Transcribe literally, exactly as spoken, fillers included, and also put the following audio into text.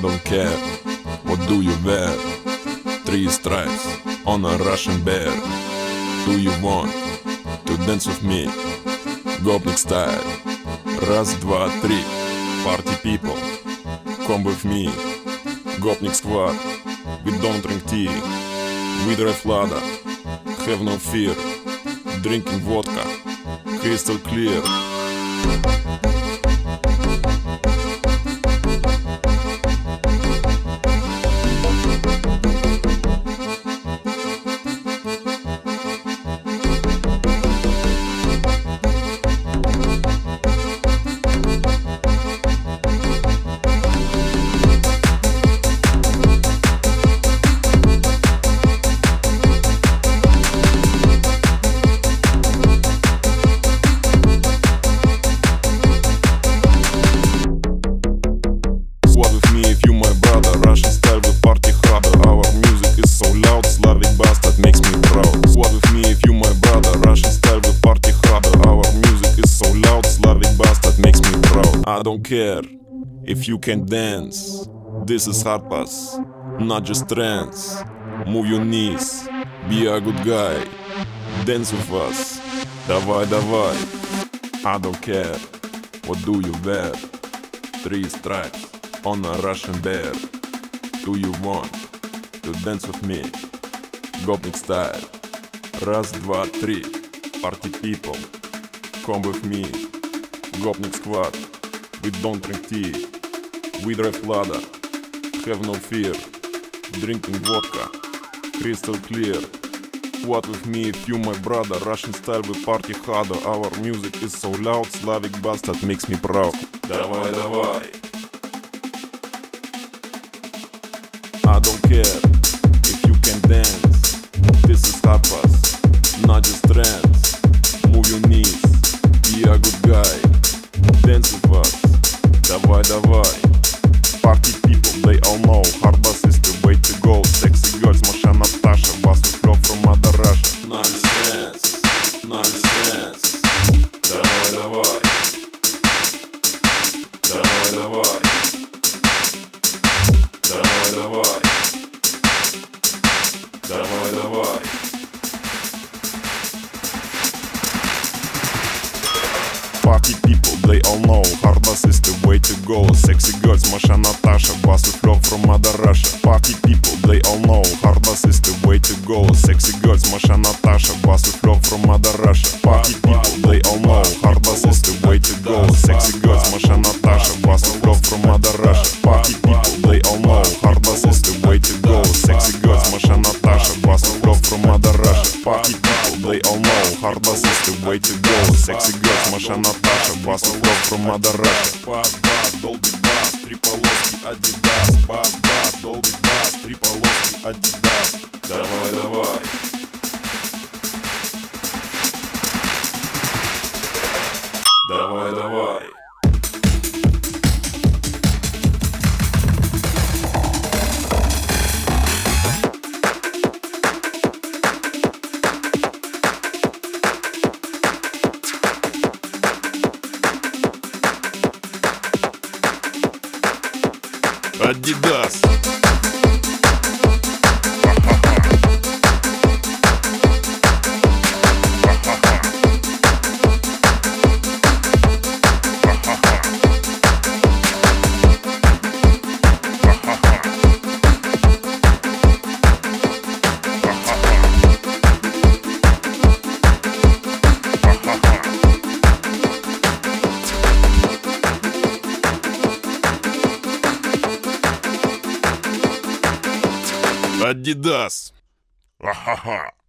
don't care, what do you wear? Three stripes on a Russian bear. Do you want to dance with me? Gopnik style. Раз, два, три. Party people, come with me. Gopnik squad, we don't drink tea. We drive Lada, have no fear. Drinking vodka, crystal clear. Squad with me if you my brother. Russian style we party harder. Our music is so loud, Slavic bastard makes me proud. Squad with me if you my brother. Russian style we party harder. Our music is so loud, Slavic bastard makes me proud. I don't care if you can dance. This is hard pass, not just trance. Move your knees, be a good guy. Dance with us, давай, давай. I don't care, what do you wear? Three stripes on a Russian bear. Do you want to dance with me? Gopnik style. Раз, два, три. Party people, come with me. Gopnik squad, we don't drink tea. We drive Lada, have no fear. Drinking vodka, crystal clear. Squad with me if you my brother. Russian style we party harder. Our music is so loud, Slavic bastard makes me proud. Давай, давай. I don't care if you can dance. This is hard pass, not just trance. Move your knees, be a good guy. Dance with us, давай, давай. Party people, they all know hard bass is the way to go. Sexy girls, Masha, Natasha, bass with love from Mother Russia. Nice dance, nice dance. Давай, давай. Давай, давай. Давай, давай. Давай, давай. Party people, they all know hard bass is the way to go. Sexy girls, Masha, Natasha, bass with love from Mother Russia. Party people, they all know hard bass is the way to go. Sexy girls, Masha, Natasha, bass with love from Mother Russia. Party people, they all know hard bass is the way to go. Sexy girls, Masha, Natasha, bass with love from Mother Russia. Party people, they all know hard bass is the way to go. Sexy girls, Masha, Natasha, bass with love from Mother Russia. Party people, they all know hard bass is the way to go. Sexy girls, Masha, Natasha, bass with love from Mother Russia. Бас-бас, долбит бас, три полоски, Адидас. Бас-бас, долбит бас, три полоски, Адидас. Давай, давай. Давай, давай. Адидас. Адидас. Ахаха.